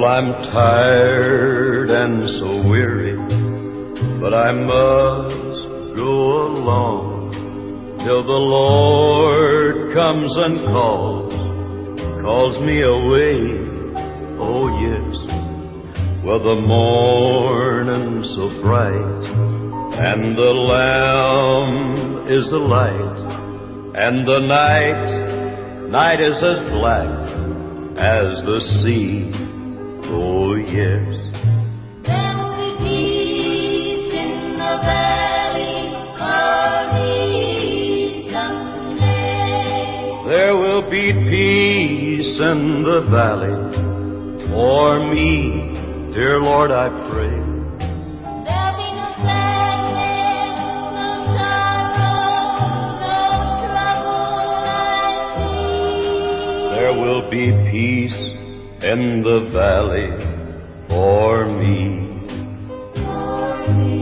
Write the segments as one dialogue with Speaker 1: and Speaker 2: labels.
Speaker 1: Well, I'm tired and so weary, but I must go along till the Lord comes and calls me away. Oh yes. Well, the morning's so bright, and the Lamb is the light, and the night is as black as the sea. Oh yes.
Speaker 2: There will be peace in the valley for me someday.
Speaker 1: There will be peace in the valley for me. Dear Lord, I pray.
Speaker 2: There'll be no sadness, no sorrow, no trouble I see.
Speaker 1: There will be peace in the valley for me.
Speaker 2: For me.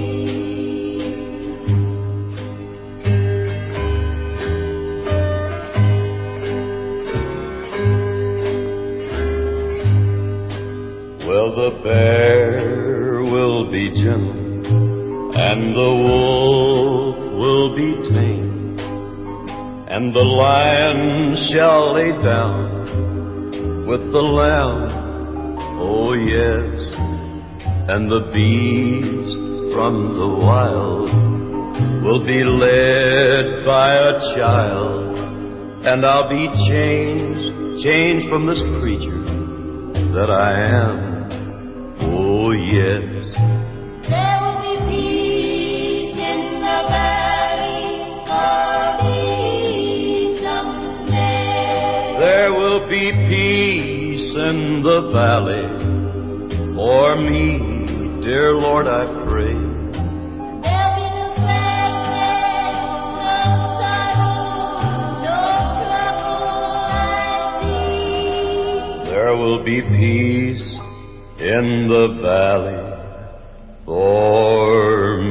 Speaker 1: Well, the bear will be gentle, and the wolf will be tame, and the lion shall lay down with the lamb. Oh yes. And the beast from the wild will be led by a child, and I'll be changed from this creature that I am. Oh yes.
Speaker 2: There will be peace in the valley for me someday.
Speaker 1: There will be peace in the valley for me. Dear Lord, I pray.
Speaker 2: There'll be no sadness, no sorrow, no trouble I see.
Speaker 1: There will be peace in the valley for